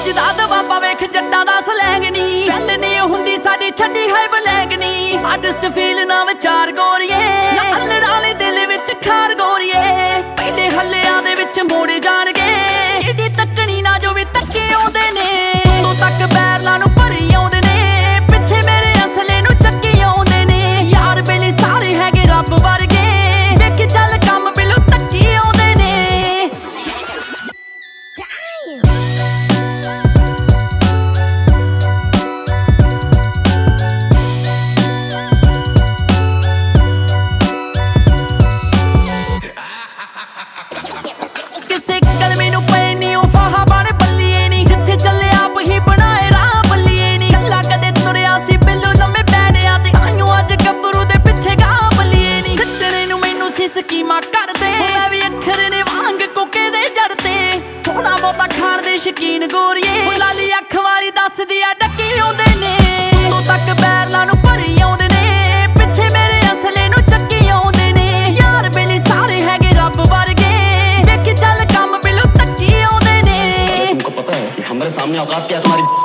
ਵੱਜਦਾ ਦਬਾਬਾ ਵੇਖ ਜੱਟਾਂ ਦਾ ਸਲੈਂਗ ਨੀ ਫੈਲ ਨੀ ਹੁੰਦੀ ਸਾਡੀ ਛੱਡੀ ਹੈ ਬਲੈਂਗ ਨੀ ਆਰਟਿਸਟ ਫੀਲ ਨਾ ਵਿਚਾਰ ਗੋਰੀਏ ਨਾ ਅਲੜ ਵਾਲੇ ਦਿਲ ਵਿੱਚ ਖਾਰ ਗੋਰੀਏ ਪਹਿਲੇ ਹੱਲਿਆਂ ਦੇ ਵਿੱਚ ਮੋੜੇ ਜਾਣਗੇ ਏਡੀ ਤੱਕਣੀ ਨਾ ਜੋ ਵੀ ਤੱਕੇ ਆਉਂਦੇ ਨੇ ਤੂੰ ਤੱਕ ਬੈਰਲਾਂ ਨੂੰ ਭਰੀ ਆਉਂਦੇ ਨੇ ਪਿੱਛੇ ਮੇਰੇ ਅਸਲੇ ਨੂੰ ਚੱਕੀ ਆਉਂਦੇ ਨੇ ਯਾਰ ਬੇਲੀ ਸਾਰੇ ਹੈਗੇ ਰੱਬ ਵਰਗੇ ਵੇਖ ਚੱਲ ਕੰਮ ਬਿਲੂ ਤੱਕੀ ਆਉਂਦੇ ਨੇ ਕਿਸੇ ਕਲਮੇ ਨੂੰ ਪਏ ਨੀ ਉਹ ਫਾਹਾ ਬਣ ਬੱਲੀਏ ਨੀ ਜਿੱਥੇ ਚੱਲੇ ਆਪ ਹੀ ਬਣਾਏ ਰਾਹ ਬੱਲੀਏ ਨੀ ਕੱਲਾ ਕਦੇ ਤੁਰਿਆ ਸੀ ਬਿੱਲੂ ਲੰਮੇ ਪੈੜਿਆਂ ਤੇ ਆਇਓ ਅੱਜ ਗੱਭਰੂ ਦੇ ਪਿੱਛੇ ਗਾਹ ਬੱਲੀਏ ਨੀ ਖੱਟਣੇ ਨੂੰ ਮੈਨੂੰ ਸੀ ਸਕੀਮਾਂ ਕੱਢਦੇ ਮੈਂ ਵੀ ਅੱਖਰ ਨੇ ਵਾਂਗ ਕੋਕੇ ਦੇ ਜੜ ਤੇ ਥੋੜਾ ਬਹੁਤਾ ਖਾਣ ਦੇ ਸ਼ਕੀਨ ਗੋਰੀਏ ਲਾਲੀ ਅੱਖ ਵਾਲੀ ਦੱਸਦੀ ਆ ਡੱਕੀ ਆਉਂਦੇ ਨੇ ਤੂੰ ਤੱਕ ਬੈਰਲਾਂ ਨੂੰ ਭਰੀ ਆਉਂਦੇ ਨੇ ਪਿੱਛੇ ਮੇਰੇ ਅਸਲੇ ਨੂੰ ਚੱਕੀ ਆਉਂਦੇ ਨੇ ਯਾਰ ਬੇਲੀ ਸਾਰੇ ਹੈਗੇ ਰੱਬ ਵਰਗੇ ਵੇਖ ਚੱਲ ਕੰਮ ਬਿਲੂ ਤੱਕੀ ਆਉਂਦੇ ਨੇ तुमको पता है कि हमारे सामने औकात क्या है तुम्हारी